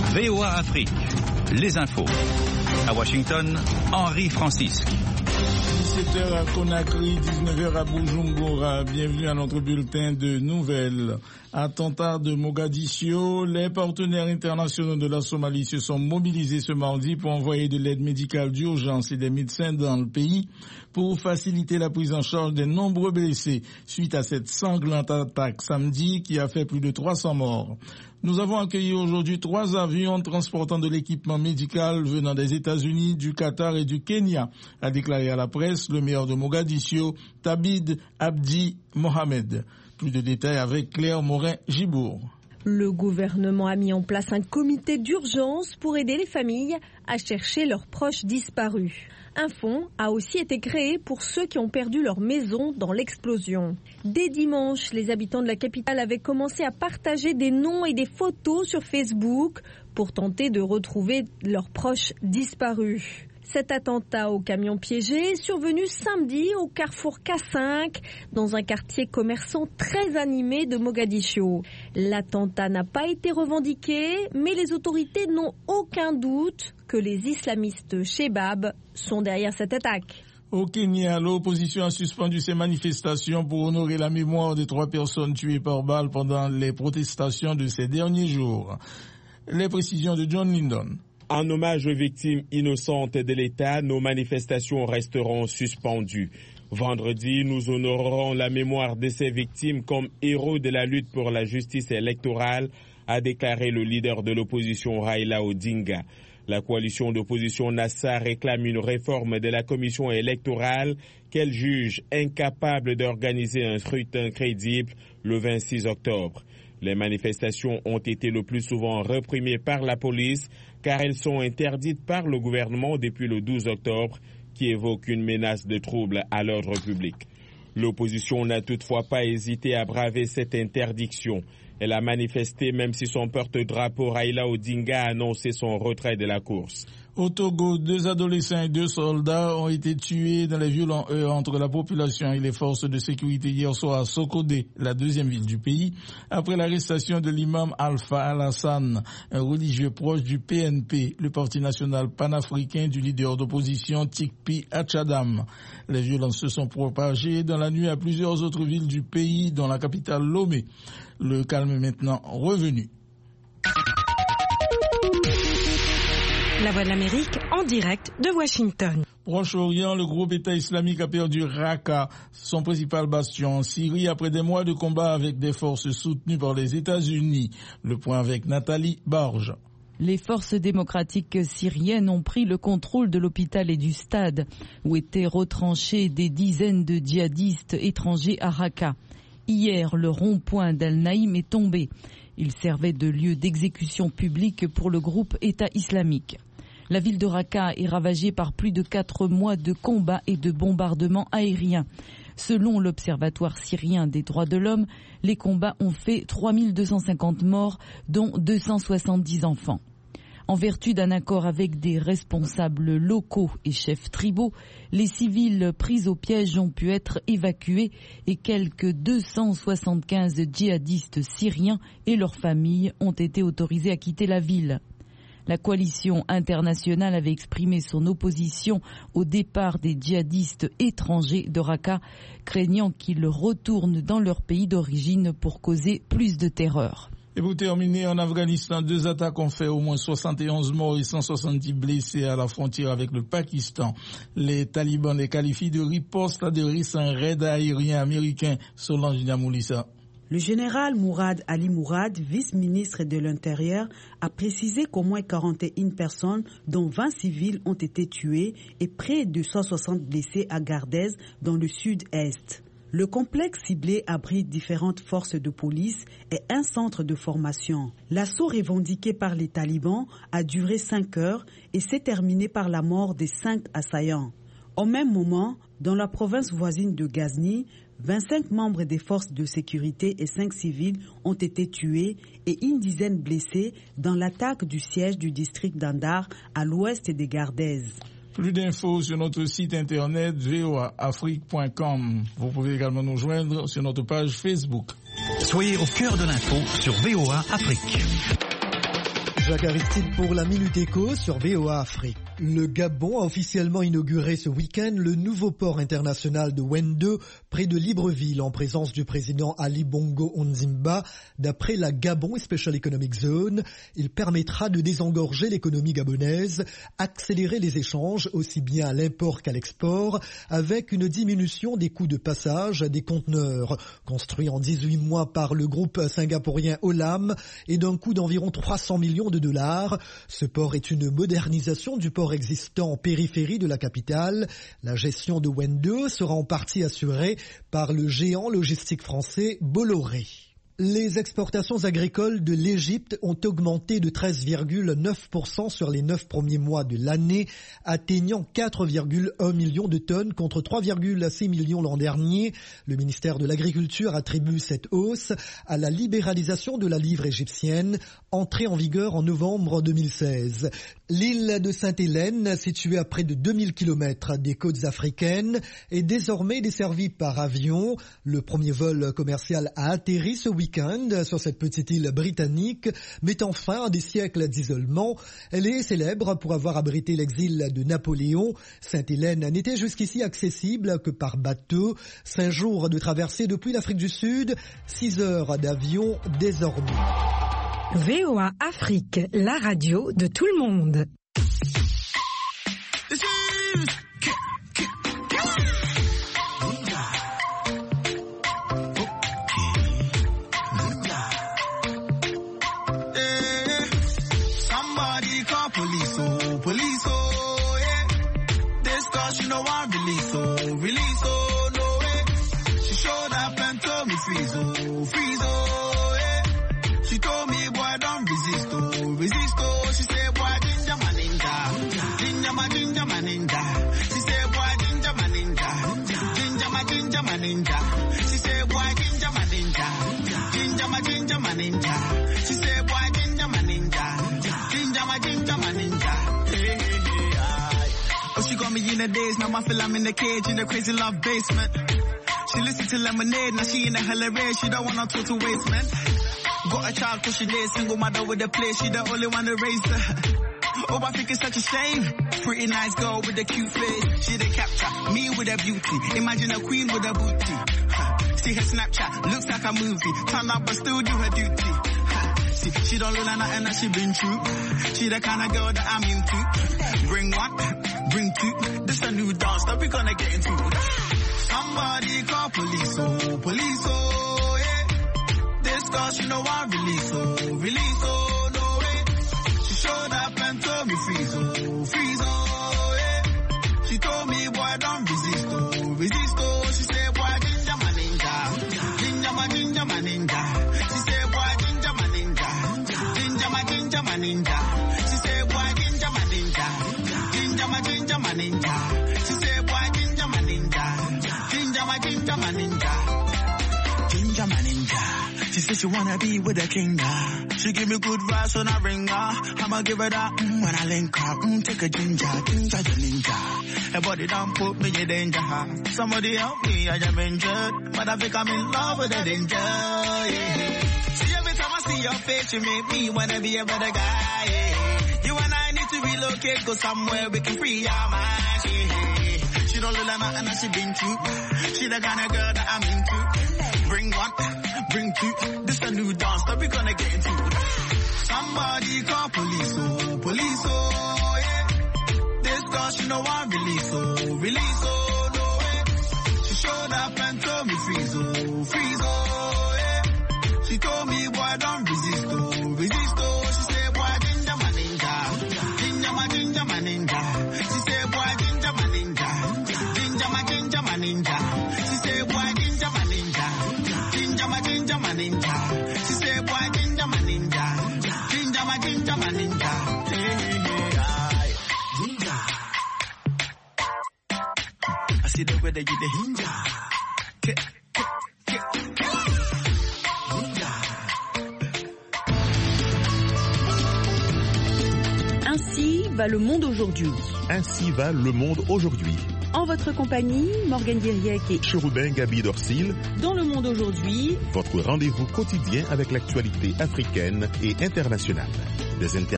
VOA Afrique, les infos. À Washington, Henri Francisque. 17h à Conakry, 19h à Bujumbura. Bienvenue à notre bulletin de nouvelles. Attentat de Mogadiscio, les partenaires internationaux de la Somalie se sont mobilisés ce mardi pour envoyer de l'aide médicale d'urgence et des médecins dans le pays pour faciliter la prise en charge des nombreux blessés suite à cette sanglante attaque samedi qui a fait plus de 300 morts. Nous avons accueilli aujourd'hui 3 avions transportant de l'équipement médical venant des États-Unis, du Qatar et du Kenya, a déclaré à la presse le maire de Mogadiscio, Tabid Abdi Mohamed. Plus de détails avec Claire Morin-Gibourg. Le gouvernement a mis en place un comité d'urgence pour aider les familles à chercher leurs proches disparus. Un fonds a aussi été créé pour ceux qui ont perdu leur maison dans l'explosion. Dès dimanche, les habitants de la capitale avaient commencé à partager des noms et des photos sur Facebook pour tenter de retrouver leurs proches disparus. Cet attentat au camion piégé est survenu samedi au carrefour K5, dans un quartier commerçant très animé de Mogadiscio. L'attentat n'a pas été revendiqué, mais les autorités n'ont aucun doute que les islamistes Shebab sont derrière cette attaque. Au Kenya, l'opposition a suspendu ses manifestations pour honorer la mémoire des 3 personnes tuées par balle pendant les protestations de ces derniers jours. Les précisions de John Lyndon. En hommage aux victimes innocentes de l'État, nos manifestations resteront suspendues. Vendredi, nous honorerons la mémoire de ces victimes comme héros de la lutte pour la justice électorale, a déclaré le leader de l'opposition Raila Odinga. La coalition d'opposition NASA réclame une réforme de la commission électorale qu'elle juge incapable d'organiser un scrutin crédible le 26 octobre. Les manifestations ont été le plus souvent réprimées par la police car elles sont interdites par le gouvernement depuis le 12 octobre qui évoque une menace de trouble à l'ordre public. L'opposition n'a toutefois pas hésité à braver cette interdiction. Elle a manifesté même si son porte-drapeau Raila Odinga a annoncé son retrait de la course. Au Togo, 2 adolescents et 2 soldats ont été tués dans les violents heurts entre la population et les forces de sécurité hier soir à Sokodé, la 2e ville du pays, après l'arrestation de l'imam Alpha Alassane, un religieux proche du PNP, le parti national panafricain du leader d'opposition Tikpi Achadam. Les violences se sont propagées dans la nuit à plusieurs autres villes du pays, dont la capitale Lomé. Le calme est maintenant revenu. La Voix de l'Amérique en direct de Washington. Proche-Orient, le groupe État islamique a perdu Raqqa, son principal bastion en Syrie, après des mois de combat avec des forces soutenues par les États-Unis. Le point avec Nathalie Barge. Les forces démocratiques syriennes ont pris le contrôle de l'hôpital et du stade, où étaient retranchés des dizaines de djihadistes étrangers à Raqqa. Hier, le rond-point d'Al-Naïm est tombé. Il servait de lieu d'exécution publique pour le groupe État islamique. La ville de Raqqa est ravagée par plus de 4 mois de combats et de bombardements aériens. Selon l'Observatoire syrien des droits de l'homme, les combats ont fait 3250 morts, dont 270 enfants. En vertu d'un accord avec des responsables locaux et chefs tribaux, les civils pris au piège ont pu être évacués et quelques 275 djihadistes syriens et leurs familles ont été autorisés à quitter la ville. La coalition internationale avait exprimé son opposition au départ des djihadistes étrangers de Raqqa, craignant qu'ils retournent dans leur pays d'origine pour causer plus de terreur. Et pour terminer, en Afghanistan, 2 attaques ont fait au moins 71 morts et 170 blessés à la frontière avec le Pakistan. Les talibans les qualifient de riposte à de récents raids aériens américains. Solange Niamoulissa. Le général Mourad Ali Mourad, vice-ministre de l'Intérieur, a précisé qu'au moins 41 personnes, dont 20 civils, ont été tuées et près de 160 blessés à Gardez, dans le sud-est. Le complexe ciblé abrite différentes forces de police et un centre de formation. L'assaut revendiqué par les talibans a duré 5 heures et s'est terminé par la mort des 5 assaillants. Au même moment, dans la province voisine de Ghazni, 25 membres des forces de sécurité et 5 civils ont été tués et une dizaine blessés dans l'attaque du siège du district d'Andar à l'ouest des Gardez. Plus d'infos sur notre site internet voaafrique.com. Vous pouvez également nous joindre sur notre page Facebook. Soyez au cœur de l'info sur VOA Afrique. Jacques Aristide pour la Minute Éco sur VOA Afrique. Le Gabon a officiellement inauguré ce week-end le nouveau port international de Wendo, près de Libreville, en présence du président Ali Bongo Ondimba. D'après la Gabon Special Economic Zone, il permettra de désengorger l'économie gabonaise, accélérer les échanges aussi bien à l'import qu'à l'export, avec une diminution des coûts de passage des conteneurs. Construit en 18 mois par le groupe singapourien Olam et d'un coût d'environ 300 millions de dollars, ce port est une modernisation du port existant en périphérie de la capitale. La gestion de Wendo sera en partie assurée par le géant logistique français Bolloré. Les exportations agricoles de l'Égypte ont augmenté de 13,9% sur les 9 premiers mois de l'année, atteignant 4,1 millions de tonnes contre 3,6 millions l'an dernier. Le ministère de l'Agriculture attribue cette hausse à la libéralisation de la livre égyptienne, entrée en vigueur en novembre 2016. L'île de Sainte-Hélène, située à près de 2000 km des côtes africaines, est désormais desservie par avion. Le premier vol commercial a atterri ce week-end sur cette petite île britannique, mettant fin à des siècles d'isolement. Elle est célèbre pour avoir abrité l'exil de Napoléon. Sainte-Hélène n'était jusqu'ici accessible que par bateau. 5 jours de traversée depuis l'Afrique du Sud, 6 heures d'avion désormais. VOA Afrique, la radio de tout le monde. Days, now I feel I'm in the cage in the crazy love basement. She listens to Lemonade, now she in the hella race. She don't want no total waste, man. Got a child cause she did, single mother with a place. She the only one to raise her. Oh, I think it's such a shame. Pretty nice girl with a cute face. She didn't capture me with her beauty. Imagine a queen with a booty. See her Snapchat, looks like a movie. Turn up but still do her duty. See, she don't look like nothing that she been through. She the kind of girl that I'm into. Bring one, bring two. This a new dance that we gonna get into. Somebody call police, oh, yeah. This girl, she know I release, oh, no way. She showed up and told me freeze, oh, yeah. She told me, boy, don't resist, oh. She said, boy, ginger my ninja. Ginger my ninja. She said, boy, ginger my ninja. Ginger my ninja. She said, boy, ginger my ninja. Ginger my ninja. She said, boy, ginger my ninja. Ginger my ninja. Ginger my ninja. She said she wanna be with a king. She give me good vibes when I ring her. I'ma give her that when I link her. Take a ginger your ninja. Her body don't put me in danger. Somebody help me, I am injured. But I think I'm in love with the danger. Yeah. See, every time I see your face, you make me wanna be a better guy. Yeah. You and I need to relocate, go somewhere we can free our minds. Yeah. She don't look like nothing that she been through. She the kind of girl that I'm into. Bring one, bring two. This a new dance that we gonna get into. Somebody call police, oh, yeah. This girl, she know I release, oh, no way. She showed up and told me freeze, oh, yeah. She told me, boy, don't resist, oh. She said, boy, ginger my ninja. Ginger my ninja. She said, boy, ginger my ninja. Ginger my ninja. She said, boy, ginger my ninja. Ginger my ninja. She said, boy, ginger my ninja. Ginger my ninja. Hey, ginger. I see the way that you the ginger. Ainsi va le monde aujourd'hui. Ainsi va le monde aujourd'hui. En votre compagnie, Morgane Diriec et Cherubin Gabi Dorsil. Dans le monde aujourd'hui, votre rendez-vous quotidien avec l'actualité africaine et internationale. Des